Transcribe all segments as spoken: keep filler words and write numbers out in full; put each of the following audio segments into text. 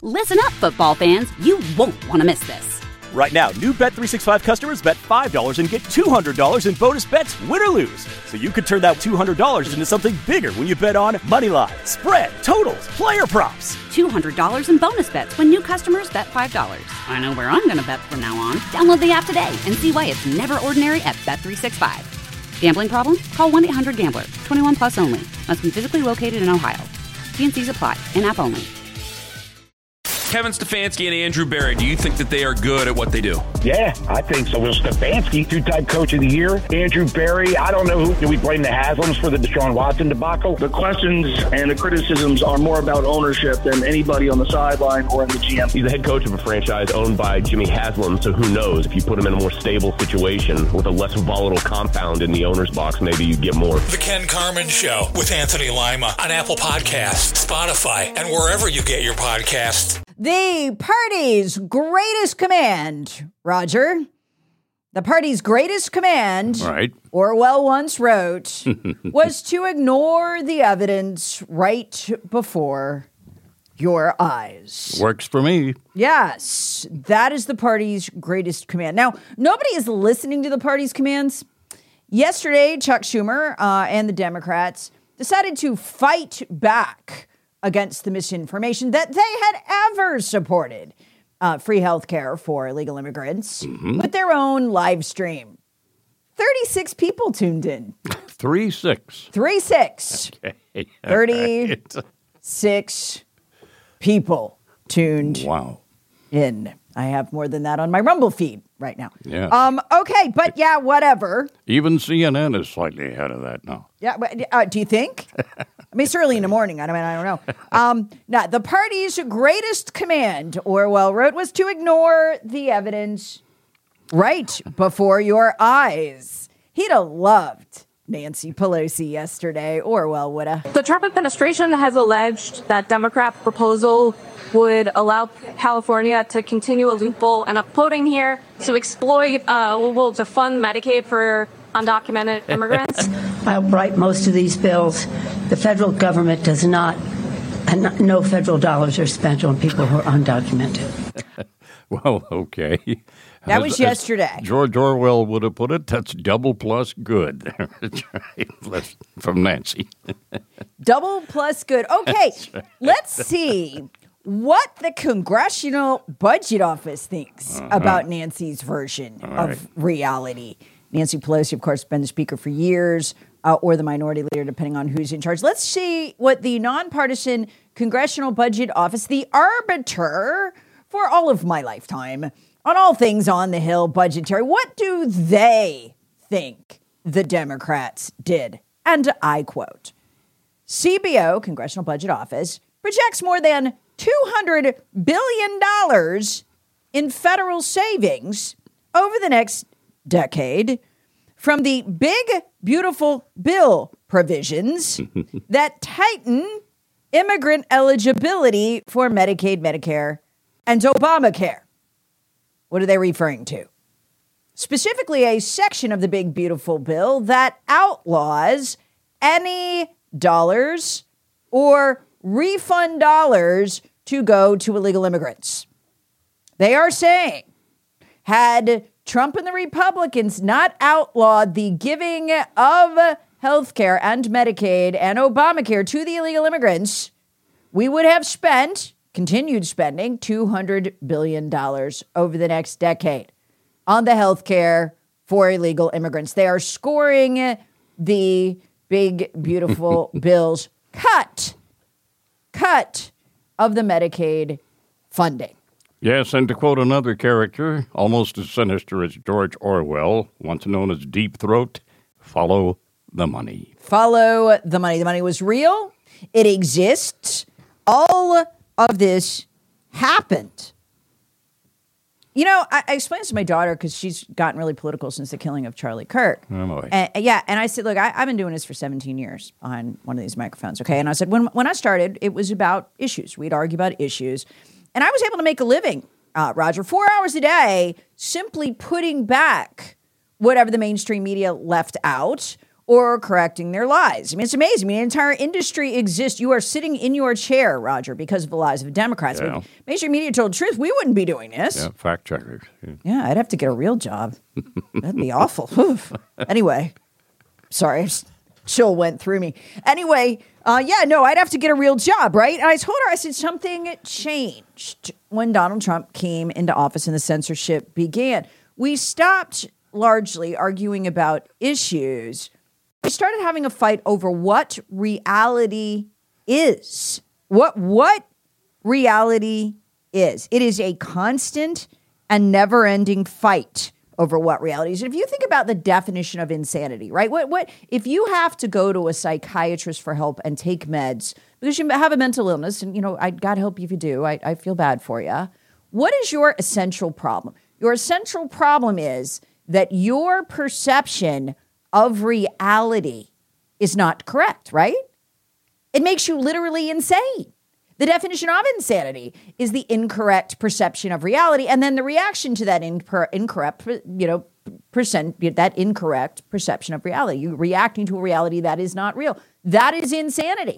Listen up, football fans. You won't want to miss this. Right now, new Bet three sixty-five customers bet five dollars and get two hundred dollars in bonus bets, win or lose. So you could turn that two hundred dollars into something bigger when you bet on money line, spread, totals, player props. two hundred dollars in bonus bets when new customers bet five dollars. I know where I'm going to bet from now on. Download the app today and see why it's never ordinary at Bet three sixty-five. Gambling problem? Call one eight hundred gambler. twenty-one plus only. Must be physically located in Ohio. T and C's apply. In-app only. Kevin Stefanski and Andrew Berry, do you think that they are good at what they do? Yeah, I think so. Well, Stefanski, two-time coach of the year. Andrew Berry, I don't know who. Do we blame the Haslams for the Deshaun Watson debacle? The questions and the criticisms are more about ownership than anybody on the sideline or in the G M. He's the head coach of a franchise owned by Jimmy Haslam, so who knows? If you put him in a more stable situation with a less volatile compound in the owner's box, maybe you get more. The Ken Carman Show with Anthony Lima on Apple Podcasts, Spotify, and wherever you get your podcasts. The party's greatest command, Roger. The party's greatest command, right. Orwell once wrote, was to ignore the evidence right before your eyes. Works for me. Yes, that is the party's greatest command. Now, nobody is listening to the party's commands. Yesterday, Chuck Schumer uh, and the Democrats decided to fight back against the misinformation that they had ever supported uh, free health care for illegal immigrants mm-hmm. with their own live stream. thirty-six people tuned in. Three six. Three six. Okay. thirty-six people tuned wow. in. I have more than that on my Rumble feed right now. Yeah. Um. Okay, but yeah, whatever. Even C N N is slightly ahead of that now. Yeah, but uh, do you think? I mean, it's early in the morning. I mean, I don't know. Um, now, the party's greatest command, Orwell wrote, was to ignore the evidence right before your eyes. He'd have loved Nancy Pelosi yesterday. Orwell would have. The Trump administration has alleged that Democrat proposal would allow California to continue a loophole, and I'm quoting here, to exploit, uh, well, to fund Medicaid for undocumented immigrants. I'll write most of these bills. The federal government does not, and no federal dollars are spent on people who are undocumented. Well, okay. That as, was yesterday. George Orwell would have put it, that's double plus good. From Nancy. Double plus good. Okay, right. Let's see what the Congressional Budget Office thinks uh-huh. about Nancy's version All of right. reality. Nancy Pelosi, of course, has been the speaker for years, uh, or the minority leader, depending on who's in charge. Let's see what the nonpartisan Congressional Budget Office, the arbiter for all of my lifetime on all things on the Hill budgetary, what do they think the Democrats did? And I quote, C B O, Congressional Budget Office, projects more than two hundred billion dollars in federal savings over the next decade from the big, beautiful bill provisions that tighten immigrant eligibility for Medicaid, Medicare, and Obamacare. What are they referring to? Specifically, a section of the big, beautiful bill that outlaws any dollars or refund dollars to go to illegal immigrants. They are saying, had Trump and the Republicans not outlawed the giving of health care and Medicaid and Obamacare to the illegal immigrants, we would have spent, continued spending, two hundred billion dollars over the next decade on the health care for illegal immigrants. They are scoring the big, beautiful bills cut, cut of the Medicaid funding. Yes, and to quote another character, almost as sinister as George Orwell, once known as Deep Throat, follow the money. Follow the money. The money was real. It exists. All of this happened. You know, I, I explained this to my daughter because she's gotten really political since the killing of Charlie Kirk. Oh, boy. And, yeah, and I said, look, I, I've been doing this for seventeen years behind one of these microphones, okay? And I said, when when I started, it was about issues. We'd argue about issues. And I was able to make a living, uh, Roger, four hours a day, simply putting back whatever the mainstream media left out or correcting their lies. I mean, it's amazing. I mean, an entire industry exists. You are sitting in your chair, Roger, because of the lies of Democrats. Yeah. If mainstream media told the truth, we wouldn't be doing this. Yeah, fact checkers. Yeah, yeah I'd have to get a real job. That'd be awful. Anyway, sorry, chill went through me. Anyway, uh, yeah, no, I'd have to get a real job, right? And I told her, I said, something changed when Donald Trump came into office and the censorship began. We stopped largely arguing about issues. We started having a fight over what reality is. What what reality is. It is a constant and never-ending fight over what reality is. And if you think about the definition of insanity, right? What what if you have to go to a psychiatrist for help and take meds because you have a mental illness, and you know, I God help you if you do. I, I feel bad for you. What is your essential problem? Your essential problem is that your perception of reality is not correct, right? It makes you literally insane. The definition of insanity is the incorrect perception of reality, and then the reaction to that inper- incorrect, you know, percent that incorrect perception of reality. You reacting to a reality that is not real. That is insanity.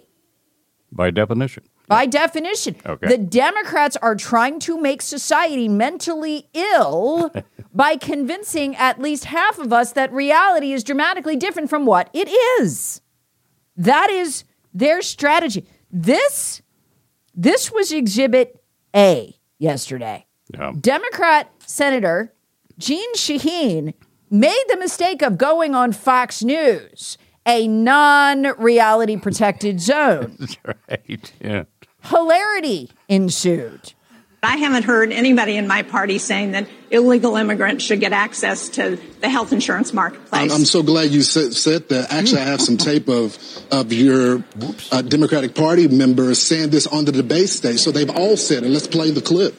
By definition. By definition. Okay. The Democrats are trying to make society mentally ill by convincing at least half of us that reality is dramatically different from what it is. That is their strategy. This, this was Exhibit A yesterday. Yeah. Democrat Senator Jeanne Shaheen made the mistake of going on Fox News, a non-reality protected zone. That's right, yeah. Hilarity ensued. I haven't heard anybody in my party saying that illegal immigrants should get access to the health insurance marketplace. I'm, I'm so glad you said, said that. Actually, I have some tape of of your uh, Democratic Party members saying this on the debate stage. So they've all said it. Let's play the clip.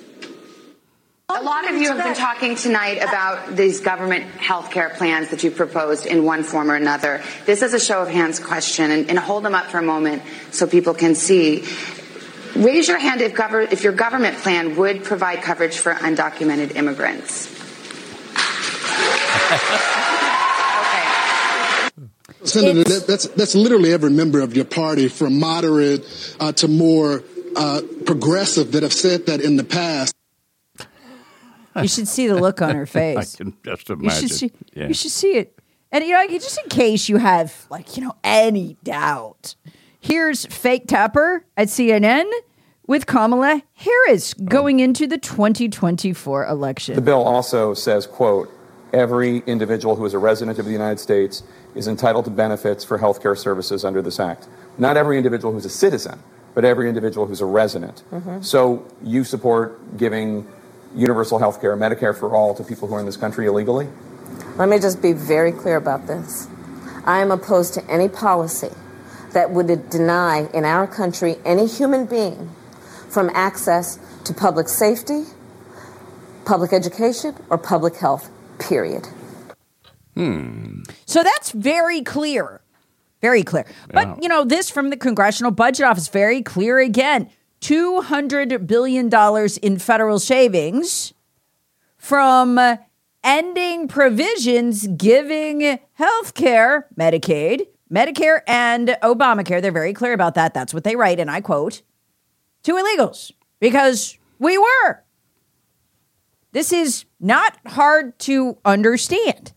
A lot of you have been talking tonight about these government health care plans that you proposed in one form or another. This is a show of hands question, and, and hold them up for a moment so people can see. Raise your hand if, gov- if your government plan would provide coverage for undocumented immigrants. Okay. Senator, that, that's that's literally every member of your party, from moderate uh, to more uh, progressive, that have said that in the past. You should see the look on her face. I can just imagine. You should see, yeah. you should see it. And, you know, just in case you have, like, you know, any doubt, here's Fake Tapper at C N N with Kamala Harris going into the twenty twenty-four election. The bill also says, quote, every individual who is a resident of the United States is entitled to benefits for health care services under this act. Not every individual who's a citizen, but every individual who's a resident. Mm-hmm. So you support giving universal health care, Medicare for all, to people who are in this country illegally? Let me just be very clear about this. I am opposed to any policy that would deny in our country any human being from access to public safety, public education, or public health, period. Hmm. So that's very clear. Very clear. Yeah. But, you know, this from the Congressional Budget Office, very clear again. two hundred billion dollars in federal savings from ending provisions giving health care, Medicaid, Medicare, and Obamacare. They're very clear about that. That's what they write, and I quote, to illegals, because we were. This is not hard to understand.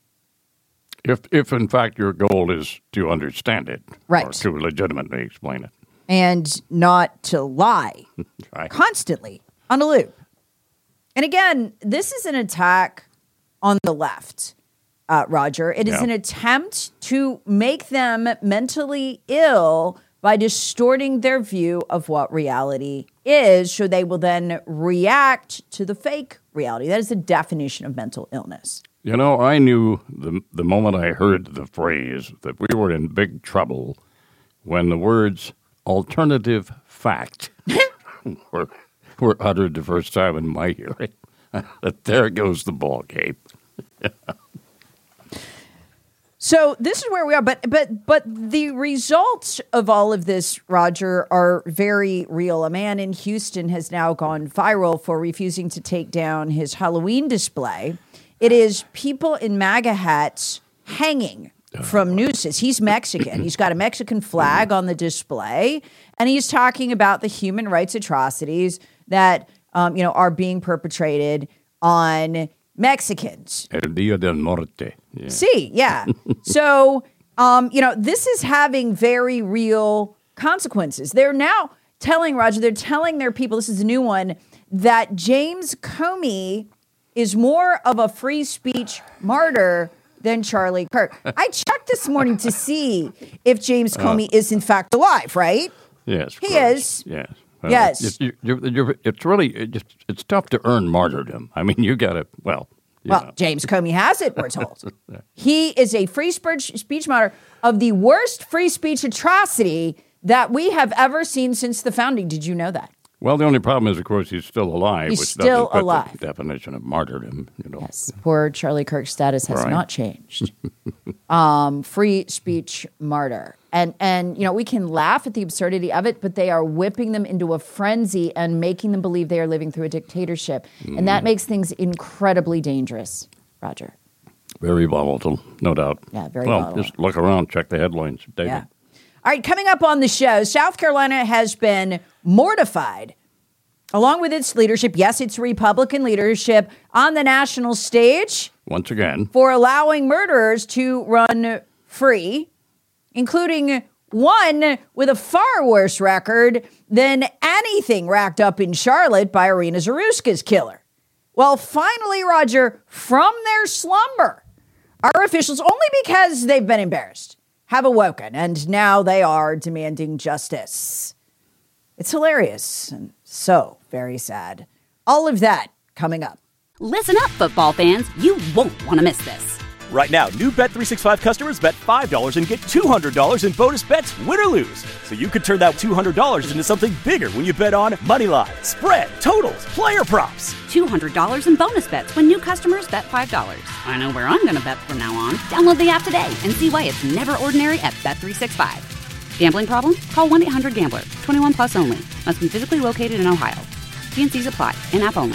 If, if in fact, your goal is to understand it. Right. Or to legitimately explain it. And not to lie Right. constantly on a loop. And again, this is an attack on the left, uh, Roger. It is Yeah. an attempt to make them mentally ill by distorting their view of what reality is, so they will then react to the fake reality. That is the definition of mental illness. You know, I knew the the moment I heard the phrase that we were in big trouble when the words alternative fact were, were uttered the first time in my hearing. That there goes the ball game. So this is where we are, but but but the results of all of this, Roger, are very real. A man in Houston has now gone viral for refusing to take down his Halloween display. It is people in MAGA hats hanging from Newsys. He's Mexican. He's got a Mexican flag on the display, and he's talking about the human rights atrocities that um, you know are being perpetrated on Mexicans. El Dia del Norte. Yeah. See, yeah. So, um, you know, this is having very real consequences. They're now telling, Roger, they're telling their people, this is a new one, that James Comey is more of a free speech martyr than Charlie Kirk. I checked this morning to see if James Comey uh, is in fact alive, right? Yes. He is. Yes. Well, yes. It's, you're, you're, you're, it's really, it's, it's tough to earn martyrdom. I mean, you got to, well. Well, know. James Comey has it, we're told. He is a free speech martyr of the worst free speech atrocity that we have ever seen since the founding. Did you know that? Well, the only problem is, of course, he's still alive. He's which still doesn't fit alive. The definition of martyrdom, you know. Yes. Poor Charlie Kirk's status has right. not changed. um, free speech martyr. And, and, you know, we can laugh at the absurdity of it, but they are whipping them into a frenzy and making them believe they are living through a dictatorship. Mm. And that makes things incredibly dangerous, Roger. Very volatile, no doubt. Yeah, very well, volatile. Just look around, check the headlines, David. Yeah. All right, coming up on the show, South Carolina has been mortified, along with its leadership, yes, its Republican leadership, on the national stage. Once again. For allowing murderers to run free, including one with a far worse record than anything racked up in Charlotte by Irina Zaruska's killer. Well, finally, Roger, from their slumber, our officials, only because they've been embarrassed, have awoken, and now they are demanding justice. It's hilarious and so very sad. All of that coming up. Listen up, football fans. You won't want to miss this. Right now, new Bet three sixty-five customers bet five dollars and get two hundred dollars in bonus bets, win or lose. So you could turn that two hundred dollars into something bigger when you bet on money line, spread, totals, player props. two hundred dollars in bonus bets when new customers bet five dollars. I know where I'm going to bet from now on. Download the app today and see why it's never ordinary at Bet three sixty-five. Gambling problem? Call one eight hundred gambler. twenty-one plus only. Must be physically located in Ohio. T and C's apply. In-app only.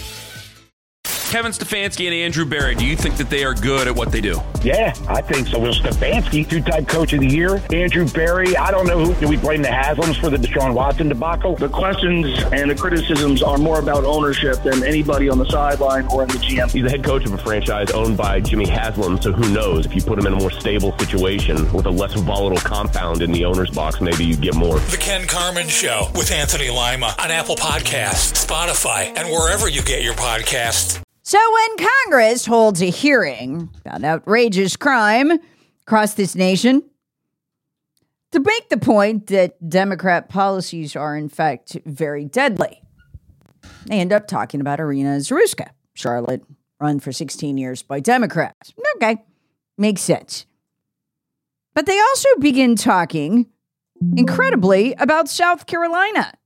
Kevin Stefanski and Andrew Berry, do you think that they are good at what they do? Yeah, I think so. Will Stefanski, two-time coach of the year. Andrew Berry, I don't know who. Do we blame the Haslams for the Deshaun Watson debacle? The questions and the criticisms are more about ownership than anybody on the sideline or in the G M. He's the head coach of a franchise owned by Jimmy Haslam, so who knows? If you put him in a more stable situation with a less volatile compound in the owner's box, maybe you get more. The Ken Carman Show with Anthony Lima on Apple Podcasts, Spotify, and wherever you get your podcasts. So when Congress holds a hearing about outrageous crime across this nation to make the point that Democrat policies are, in fact, very deadly, they end up talking about Irina Zaruska, Charlotte, run for sixteen years by Democrats. Okay, makes sense. But they also begin talking, incredibly, about South Carolina,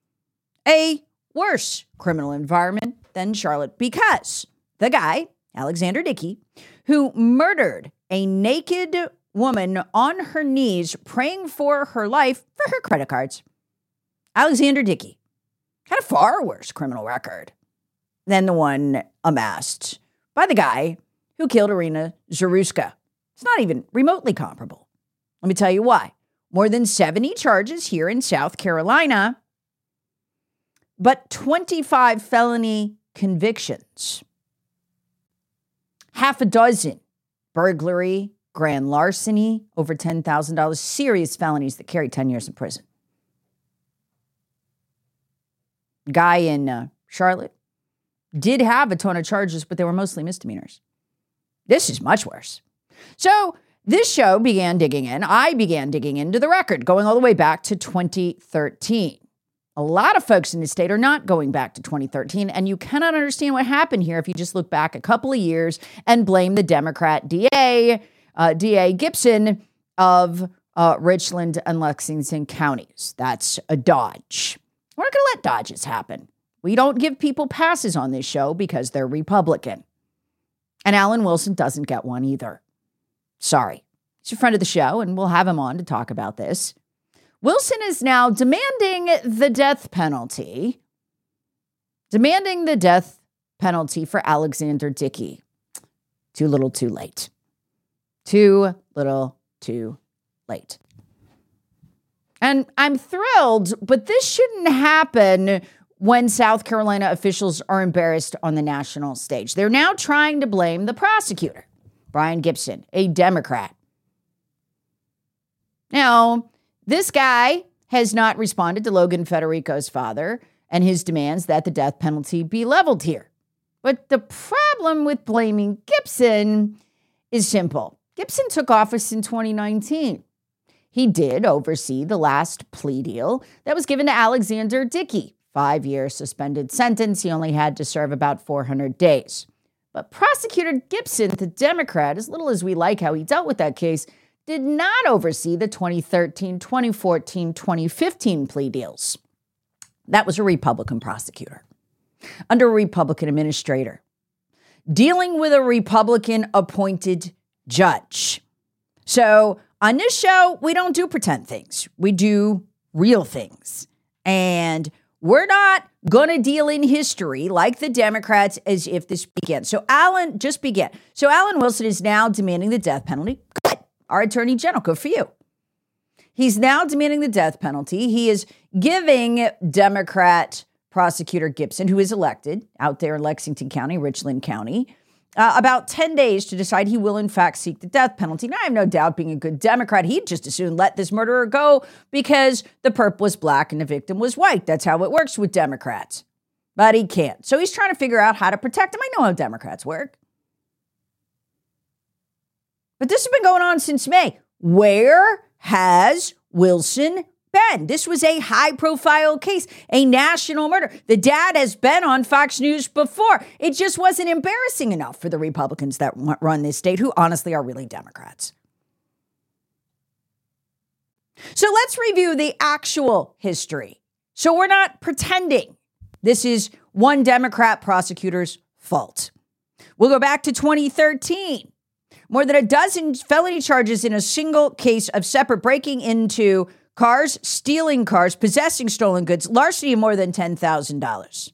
a worse criminal environment than Charlotte, because the guy, Alexander Dickey, who murdered a naked woman on her knees praying for her life for her credit cards, Alexander Dickey had a far worse criminal record than the one amassed by the guy who killed Irina Zaruska. It's not even remotely comparable. Let me tell you why. More than seventy charges here in South Carolina, but twenty-five felony convictions. Half a dozen burglary, grand larceny, over ten thousand dollars, serious felonies that carry ten years in prison. Guy in uh, Charlotte did have a ton of charges, but they were mostly misdemeanors. This is much worse. So this show began digging in. I began digging into the record, going all the way back to twenty thirteen. A lot of folks in the state are not going back to twenty thirteen, and you cannot understand what happened here if you just look back a couple of years and blame the Democrat D A, uh, D A Gibson of uh, Richland and Lexington counties. That's a dodge. We're not going to let dodges happen. We don't give people passes on this show because they're Republican. And Alan Wilson doesn't get one either. Sorry. He's a friend of the show, and we'll have him on to talk about this. Wilson is now demanding the death penalty, demanding the death penalty for Alexander Dickey. Too little, too late. Too little, too late. And I'm thrilled, but this shouldn't happen when South Carolina officials are embarrassed on the national stage. They're now trying to blame the prosecutor, Brian Gibson, a Democrat. Now, this guy has not responded to Logan Federico's father and his demands that the death penalty be leveled here. But the problem with blaming Gibson is simple. Gibson took office in twenty nineteen. He did oversee the last plea deal that was given to Alexander Dickey. Five-year suspended sentence. He only had to serve about four hundred days. But Prosecutor Gibson, the Democrat, as little as we like how he dealt with that case, did not oversee the twenty thirteen, twenty fourteen, twenty fifteen plea deals. That was a Republican prosecutor under a Republican administrator, dealing with a Republican-appointed judge. So on this show, we don't do pretend things. We do real things. And we're not going to deal in history like the Democrats as if this began. So Alan, just began. So Alan Wilson is now demanding the death penalty. Good. Our Attorney General, good for you. He's now demanding the death penalty. He is giving Democrat Prosecutor Gibson, who is elected out there in Lexington County, Richland County, uh, about ten days to decide he will, in fact, seek the death penalty. Now, I have no doubt, being a good Democrat, he'd just as soon let this murderer go because the perp was black and the victim was white. That's how it works with Democrats. But he can't. So he's trying to figure out how to protect him. I know how Democrats work. But this has been going on since May. Where has Wilson been? This was a high-profile case, a national murder. The dad has been on Fox News before. It just wasn't embarrassing enough for the Republicans that run this state, who honestly are really Democrats. So let's review the actual history. So we're not pretending this is one Democrat prosecutor's fault. We'll go back to twenty thirteen. More than a dozen felony charges in a single case of separate breaking into cars, stealing cars, possessing stolen goods, larceny of more than ten thousand dollars.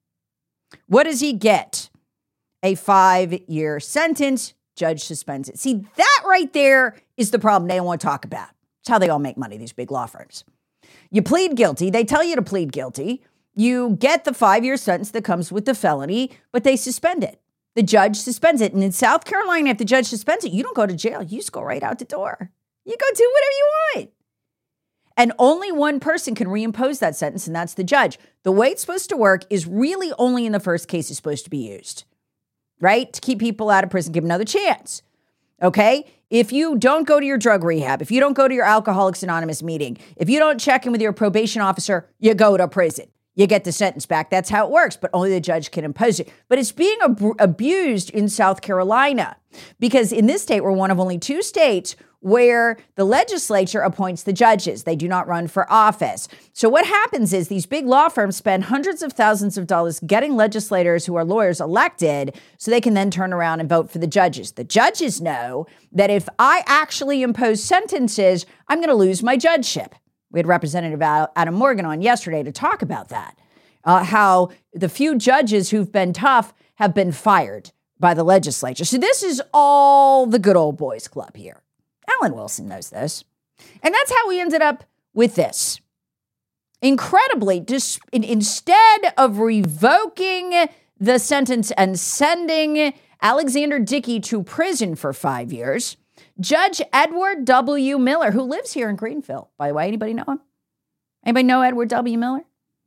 What does he get? A five-year sentence. Judge suspends it. See, that right there is the problem they don't want to talk about. It's how they all make money, these big law firms. You plead guilty. They tell you to plead guilty. You get the five-year sentence that comes with the felony, but they suspend it. The judge suspends it. And in South Carolina, if the judge suspends it, you don't go to jail. You just go right out the door. You go do whatever you want. And only one person can reimpose that sentence, and that's the judge. The way it's supposed to work is really only in the first case is supposed to be used, right? To keep people out of prison, give them another chance, okay? If you don't go to your drug rehab, if you don't go to your Alcoholics Anonymous meeting, if you don't check in with your probation officer, you go to prison. You get the sentence back. That's how it works, but only the judge can impose it. But it's being ab- abused in South Carolina because in this state, we're one of only two states where the legislature appoints the judges. They do not run for office. So what happens is these big law firms spend hundreds of thousands of dollars getting legislators who are lawyers elected so they can then turn around and vote for the judges. The judges know that if I actually impose sentences, I'm going to lose my judgeship. We had Representative Adam Morgan on yesterday to talk about that, uh, how the few judges who've been tough have been fired by the legislature. So this is all the good old boys club here. Alan Wilson knows this. And that's how we ended up with this. Incredibly, dis- instead of revoking the sentence and sending Alexander Dickey to prison for five years, Judge Edward W. Miller, who lives here in Greenville, by the way, anybody know him? Anybody know Edward W. Miller?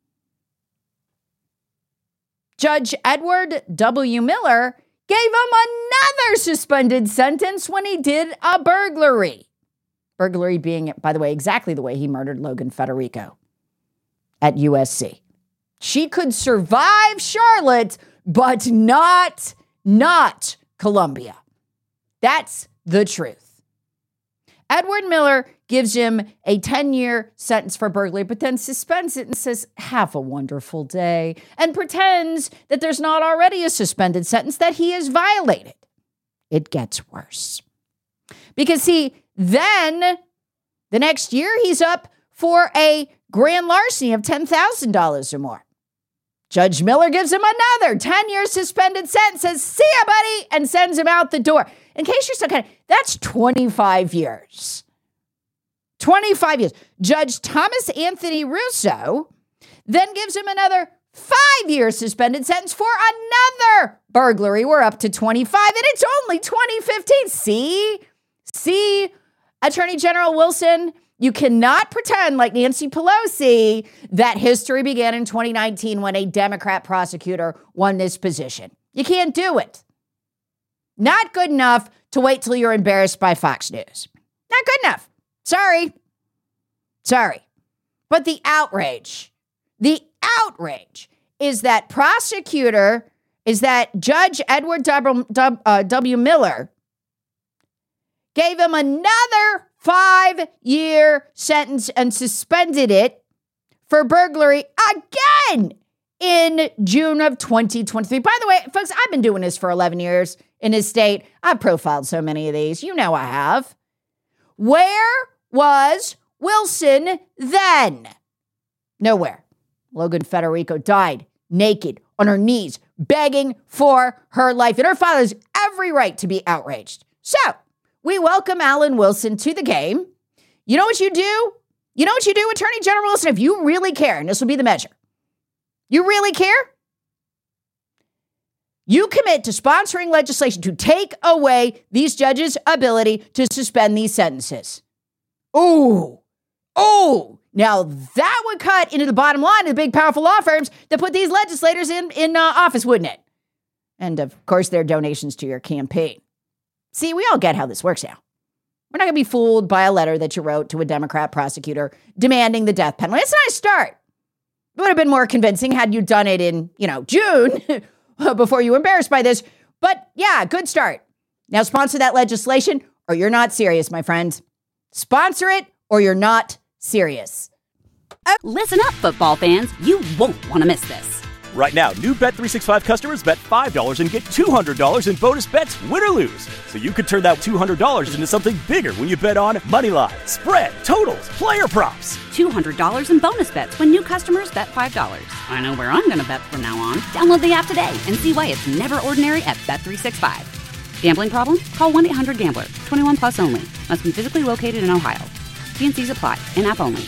Judge Edward W. Miller gave him another suspended sentence when he did a burglary. Burglary being, by the way, exactly the way he murdered Logan Federico at U S C. She could survive Charlotte, but not, not Columbia. That's the truth. Edward Miller gives him a ten-year sentence for burglary, but then suspends it and says, have a wonderful day, and pretends that there's not already a suspended sentence that he has violated. It gets worse. Because, see, then the next year he's up for a grand larceny of ten thousand dollars or more. Judge Miller gives him another ten-year suspended sentence, says, see ya, buddy, and sends him out the door. In case you're still kind of, that's twenty-five years. twenty-five years. Judge Thomas Anthony Russo then gives him another five-year suspended sentence for another burglary. We're up to twenty-five, and it's only twenty fifteen. See? See, Attorney General Wilson, you cannot pretend like Nancy Pelosi that history began in twenty nineteen when a Democrat prosecutor won this position. You can't do it. Not good enough to wait till you're embarrassed by Fox News. Not good enough. Sorry. Sorry. But the outrage, the outrage is that prosecutor, is that Judge Edward W. Uh, W. Miller gave him another five-year sentence and suspended it for burglary again in June of twenty twenty-three. By the way, folks, I've been doing this for eleven years in his state. I've profiled so many of these. You know I have. Where was Wilson then? Nowhere. Logan Federico died naked on her knees, begging for her life. And her father has every right to be outraged. So, we welcome Alan Wilson to the game. You know what you do? You know what you do, Attorney General Wilson, if you really care, and this will be the measure. You really care? You commit to sponsoring legislation to take away these judges' ability to suspend these sentences. Ooh, ooh. Now that would cut into the bottom line of the big, powerful law firms that put these legislators in, in uh, office, wouldn't it? And of course, their donations to your campaign. See, we all get how this works now. We're not going to be fooled by a letter that you wrote to a Democrat prosecutor demanding the death penalty. It's a nice start. It would have been more convincing had you done it in, you know, June before you were embarrassed by this. But yeah, good start. Now sponsor that legislation or you're not serious, my friend. Sponsor it or you're not serious. Listen up, football fans. You won't want to miss this. Right now, new Bet three sixty-five customers bet five dollars and get two hundred dollars in bonus bets, win or lose. So you could turn that two hundred dollars into something bigger when you bet on money line, spread, totals, player props. two hundred dollars in bonus bets when new customers bet five dollars. I know where I'm going to bet from now on. Download the app today and see why it's never ordinary at Bet three sixty-five. Gambling problem? Call one eight hundred gambler. twenty-one plus only. Must be physically located in Ohio. T and C's apply. In-app only.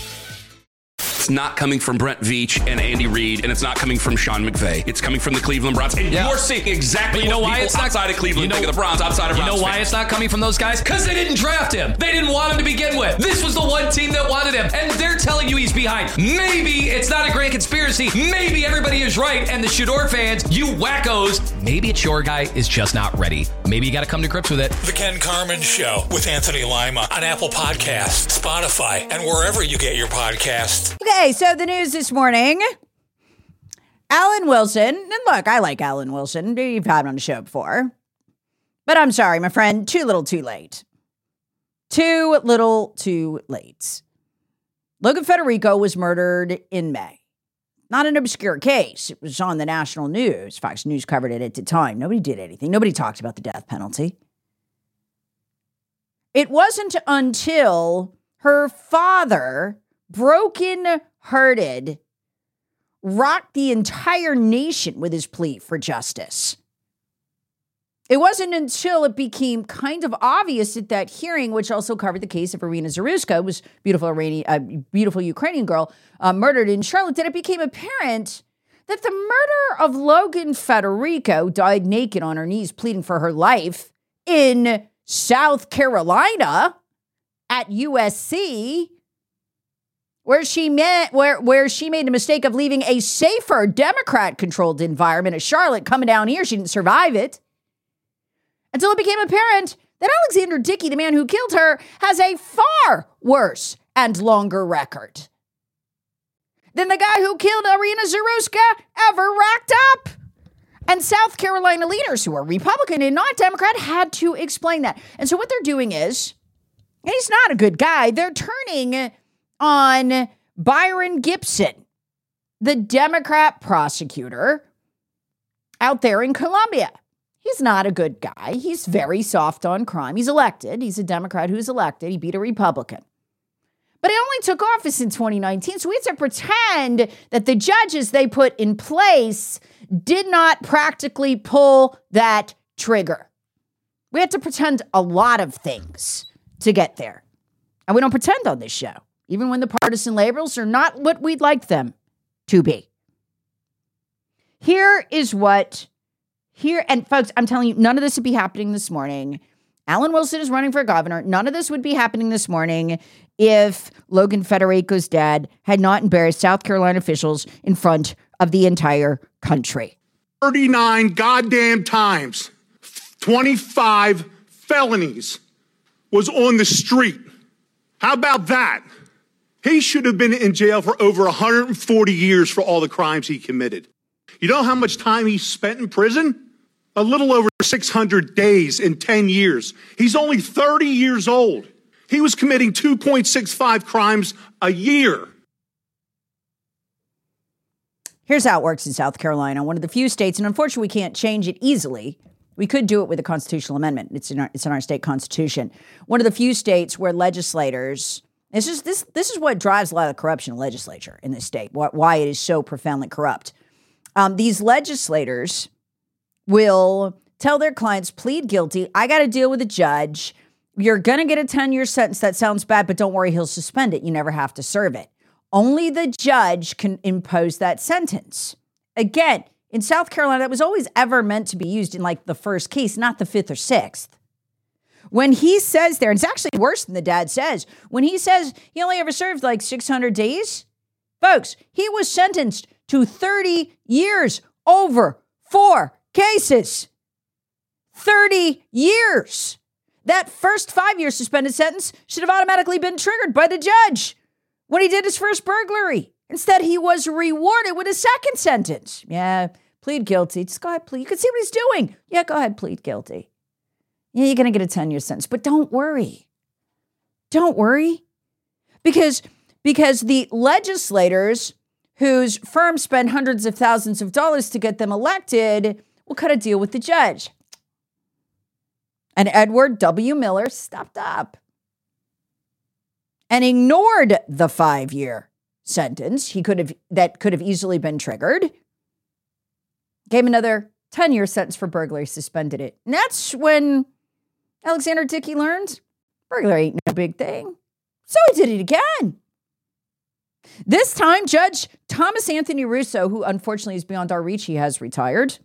It's not coming from Brent Veach and Andy Reid, and it's not coming from Sean McVay. It's coming from the Cleveland Browns. And yeah. you're seeing exactly you know what why people it's not, outside of Cleveland you know, think of the Browns, outside of You Browns know why fans. it's not coming from those guys? Because they didn't draft him. They didn't want him to begin with. This was the one team that wanted him, and they're telling you he's behind. Maybe it's not a grand conspiracy. Maybe everybody is right, and the Shador fans, you wackos, maybe it's your guy is just not ready. Maybe you got to come to grips with it. The Ken Carman Show with Anthony Lima on Apple Podcasts, Spotify, and wherever you get your podcasts. Okay, so the news this morning. Alan Wilson, and look, I like Alan Wilson. You've had him on the show before. But I'm sorry, my friend, too little too late. Too little too late. Logan Federico was murdered in May. Not an obscure case. It was on the national news. Fox News covered it at the time. Nobody did anything. Nobody talked about the death penalty. It wasn't until her father, broken-hearted, rocked the entire nation with his plea for justice. It wasn't until it became kind of obvious at that hearing, which also covered the case of Irina Zaruska, was beautiful Iranian, uh, beautiful Ukrainian girl uh, murdered in Charlotte, that it became apparent that the murder of Logan Federico, died naked on her knees pleading for her life in South Carolina at U S C, where she met, where, where she made the mistake of leaving a safer Democrat-controlled environment of Charlotte, coming down here. She didn't survive it. Until it became apparent that Alexander Dickey, the man who killed her, has a far worse and longer record than the guy who killed Irina Zaruska ever racked up. And South Carolina leaders who are Republican and not Democrat had to explain that. And so what they're doing is, and he's not a good guy, they're turning on Byron Gibson, the Democrat prosecutor out there in Columbia. He's not a good guy. He's very soft on crime. He's elected. He's a Democrat who's elected. He beat a Republican. But he only took office in twenty nineteen, so we have to pretend that the judges they put in place did not practically pull that trigger. We have to pretend a lot of things to get there. And we don't pretend on this show, even when the partisan labels are not what we'd like them to be. Here is what, here, and folks, I'm telling you, none of this would be happening this morning. Alan Wilson is running for governor. None of this would be happening this morning if Logan Federico's dad had not embarrassed South Carolina officials in front of the entire country. thirty-nine goddamn times, twenty-five felonies was on the street. How about that? He should have been in jail for over one hundred forty years for all the crimes he committed. You know how much time he spent in prison? A little over six hundred days in ten years. He's only thirty years old. He was committing two point six five crimes a year. Here's how it works in South Carolina, one of the few states, and unfortunately we can't change it easily. We could do it with a constitutional amendment. It's in our, it's in our state constitution. One of the few states where legislators, this is, this, this is what drives a lot of the corruption in the legislature in this state, why it is so profoundly corrupt. Um, these legislators will tell their clients, plead guilty. I got to deal with a judge. You're going to get a ten-year sentence. That sounds bad, but don't worry, he'll suspend it. You never have to serve it. Only the judge can impose that sentence. Again, in South Carolina, that was always ever meant to be used in like the first case, not the fifth or sixth. When he says there, and it's actually worse than the dad says, when he says he only ever served like six hundred days, folks, he was sentenced to thirty years over four cases. thirty years. That first five-year suspended sentence should have automatically been triggered by the judge when he did his first burglary. Instead, he was rewarded with a second sentence. Yeah, plead guilty. Just go ahead, plead. You can see what he's doing. Yeah, go ahead, plead guilty. Yeah, you're going to get a ten-year sentence. But don't worry. Don't worry. Because, because the legislators whose firms spend hundreds of thousands of dollars to get them elected will cut a deal with the judge. And Edward W. Miller stepped up and ignored the five-year sentence he could have that could have easily been triggered. Gave him another ten-year sentence for burglary, suspended it. And that's when Alexander Dickey learned burglary ain't no big thing. So he did it again. This time, Judge Thomas Anthony Russo, who unfortunately is beyond our reach, he has retired,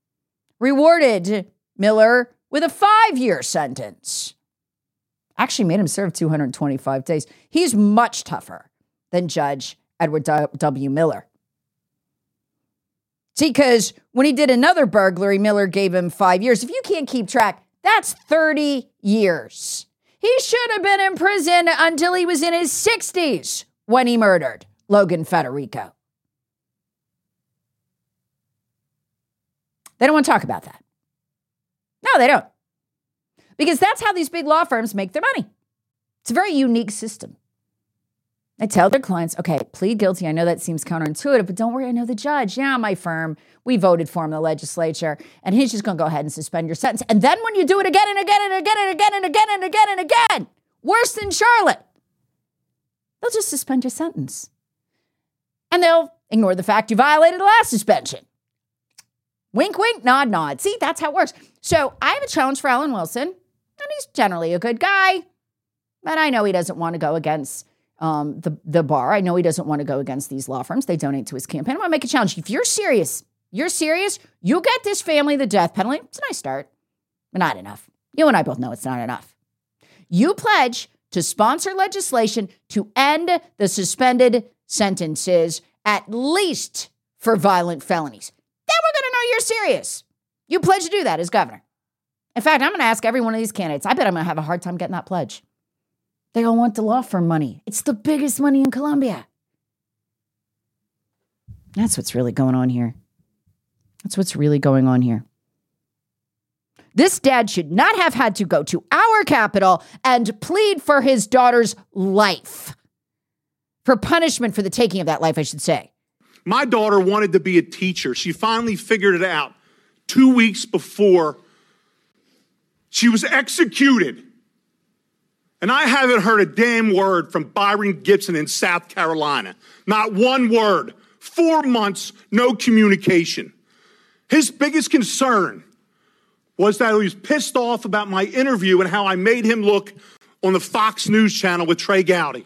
rewarded Miller with a five-year sentence. Actually made him serve two hundred twenty-five days. He's much tougher than Judge Edward W. Miller. See, because when he did another burglary, Miller gave him five years. If you can't keep track, that's thirty years. He should have been in prison until he was in his sixties when he murdered Logan Federico. They don't want to talk about that. No, they don't. Because that's how these big law firms make their money. It's a very unique system. They tell their clients, okay, plead guilty. I know that seems counterintuitive, but don't worry, I know the judge. Yeah, my firm, we voted for him in the legislature, and he's just going to go ahead and suspend your sentence. And then when you do it again and again and again and again and again and again and again, worse than Charlotte, they'll just suspend your sentence. And they'll ignore the fact you violated the last suspension. Wink, wink, nod, nod. See, that's how it works. So I have a challenge for Alan Wilson, and he's generally a good guy, but I know he doesn't want to go against um, the, the bar. I know he doesn't want to go against these law firms. They donate to his campaign. I'm going to make a challenge. If you're serious, you're serious, you get this family the death penalty. It's a nice start, but not enough. You and I both know it's not enough. You pledge to sponsor legislation to end the suspended sentences, at least for violent felonies. Then we're going to know you're serious. You pledge to do that as governor. In fact, I'm going to ask every one of these candidates. I bet I'm going to have a hard time getting that pledge. They all want the law firm money. It's the biggest money in Columbia. That's what's really going on here. That's what's really going on here. This dad should not have had to go to our Capitol and plead for his daughter's life. For punishment for the taking of that life, I should say. My daughter wanted to be a teacher. She finally figured it out two weeks before she was executed. And I haven't heard a damn word from Byron Gibson in South Carolina. Not one word. Four months, no communication. His biggest concern was that he was pissed off about my interview and how I made him look on the Fox News channel with Trey Gowdy.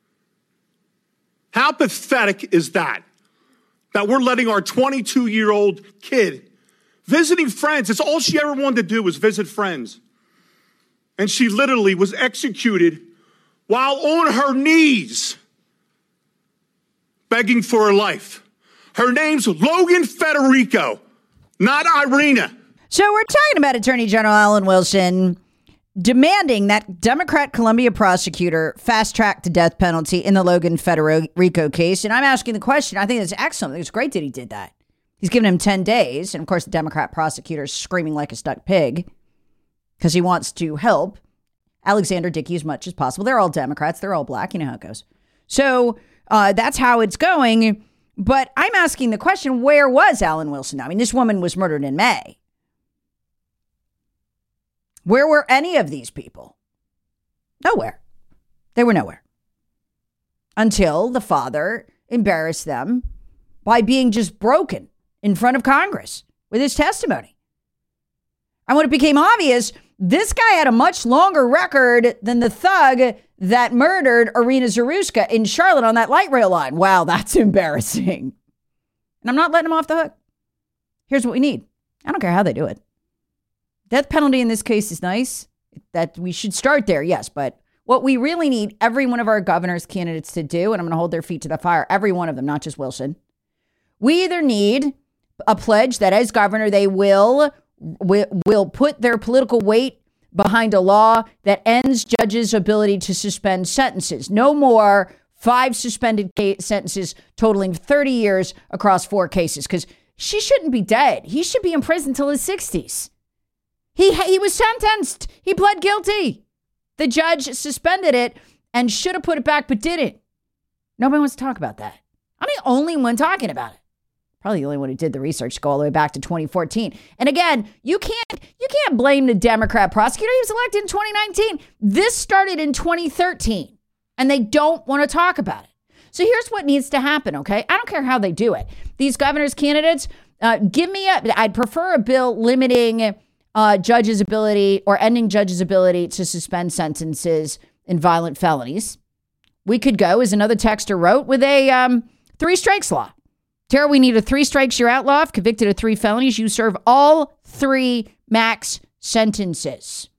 How pathetic is that? That we're letting our twenty-two-year-old kid visiting friends. It's all she ever wanted to do was visit friends. And she literally was executed while on her knees begging for her life. Her name's Logan Federico, not Irina. So we're talking about Attorney General Alan Wilson demanding that Democrat Columbia prosecutor fast-track the death penalty in the Logan Federico case. And I'm asking the question, I think it's excellent. I think it's great that he did that. He's given him ten days. And, of course, the Democrat prosecutor is screaming like a stuck pig because he wants to help Alexander Dickey as much as possible. They're all Democrats. They're all black. You know how it goes. So uh, that's how it's going. But I'm asking the question, where was Alan Wilson? I mean, this woman was murdered in May. Where were any of these people? Nowhere. They were nowhere. Until the father embarrassed them by being just broken in front of Congress with his testimony. And when it became obvious, this guy had a much longer record than the thug that murdered Irina Zaruska in Charlotte on that light rail line. Wow, that's embarrassing. And I'm not letting him off the hook. Here's what we need. I don't care how they do it. Death penalty in this case is nice. That we should start there, yes. But what we really need every one of our governor's candidates to do, and I'm going to hold their feet to the fire, every one of them, not just Wilson. We either need a pledge that as governor, they will, will, will put their political weight behind a law that ends judges' ability to suspend sentences. No more five suspended case sentences totaling thirty years across four cases, because she shouldn't be dead. He should be in prison till his sixties. He he was sentenced. He pled guilty. The judge suspended it and should have put it back, but didn't. Nobody wants to talk about that. I'm the only one talking about it. Probably the only one who did the research to go all the way back to twenty fourteen. And again, you can't you can't blame the Democrat prosecutor. He was elected in twenty nineteen. This started in twenty thirteen, and they don't want to talk about it. So here's what needs to happen, okay? I don't care how they do it. These governor's candidates, uh, give me a, I'd prefer a bill limiting Uh, judges' ability or ending judges' ability to suspend sentences in violent felonies. We could go, as another texter wrote, with a um, three strikes law. Tara, we need a three strikes, you're outlaw. If convicted of three felonies, you serve all three max sentences.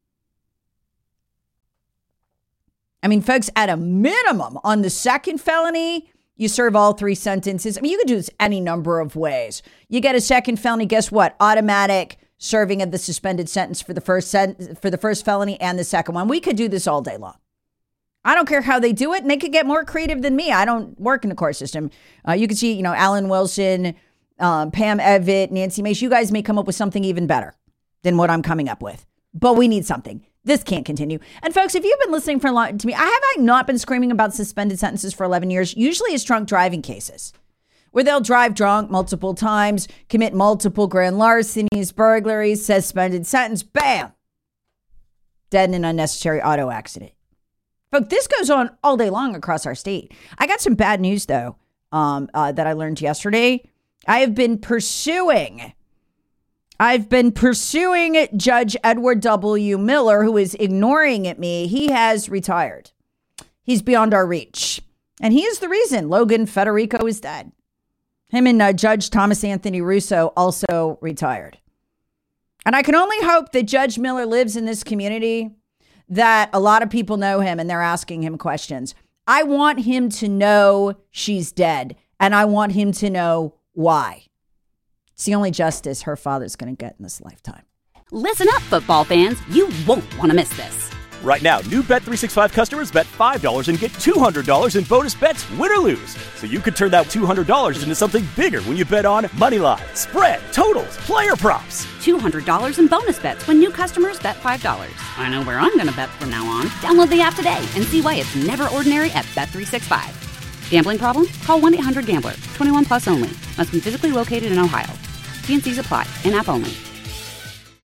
I mean, folks, at a minimum, on the second felony, you serve all three sentences. I mean, you could do this any number of ways. You get a second felony, guess what? Automatic serving of the suspended sentence for the first sen- for the first felony and the second one. We could do this all day long. I don't care how they do it, and they could get more creative than me. I don't work in the court system. Uh, you can see, you know, Alan Wilson, um, Pam Evitt, Nancy Mace. You guys may come up with something even better than what I'm coming up with. But we need something. This can't continue. And folks, if you've been listening for a long to me, I have I not been screaming about suspended sentences for eleven years. Usually it's drunk driving cases, where they'll drive drunk multiple times, commit multiple grand larcenies, burglaries, suspended sentence, bam, dead in an unnecessary auto accident. Folks, this goes on all day long across our state. I got some bad news, though, um, uh, that I learned yesterday. I have been pursuing, I've been pursuing Judge Edward W. Miller, who is ignoring at me. He has retired. He's beyond our reach. And he is the reason Logan Federico is dead. Him and uh, Judge Thomas Anthony Russo also retired. And I can only hope that Judge Miller lives in this community, that a lot of people know him and they're asking him questions. I want him to know she's dead, and I want him to know why. It's the only justice her father's going to get in this lifetime. Listen up, football fans. You won't want to miss this. Right now, new Bet three sixty-five customers bet five dollars and get two hundred dollars in bonus bets, win or lose. So you could turn that two hundred dollars into something bigger when you bet on money line, spread, totals, player props. two hundred dollars in bonus bets when new customers bet five dollars. I know where I'm going to bet from now on. Download the app today and see why it's never ordinary at Bet three sixty-five. Gambling problem? Call one eight hundred gambler. twenty-one plus only. Must be physically located in Ohio. T and C's apply. In-app only.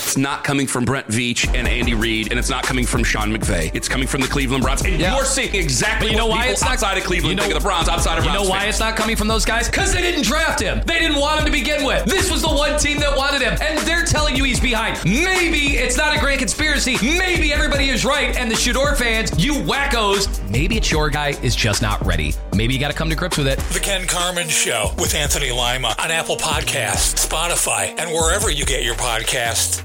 It's not coming from Brent Veach and Andy Reid, and it's not coming from Sean McVay. It's coming from the Cleveland Browns. And Yeah. you're seeing exactly But you know what why people it's not outside of Cleveland you know, think of the Browns, outside of You Browns know why fans. it's not coming from those guys? Because they didn't draft him. They didn't want him to begin with. This was the one team that wanted him, and they're telling you he's behind. Maybe it's not a grand conspiracy. Maybe everybody is right, and the Shador fans, you wackos, maybe it's your guy is just not ready. Maybe you got to come to grips with it. The Ken Carmen Show with Anthony Lima on Apple Podcasts, Spotify, and wherever you get your podcasts.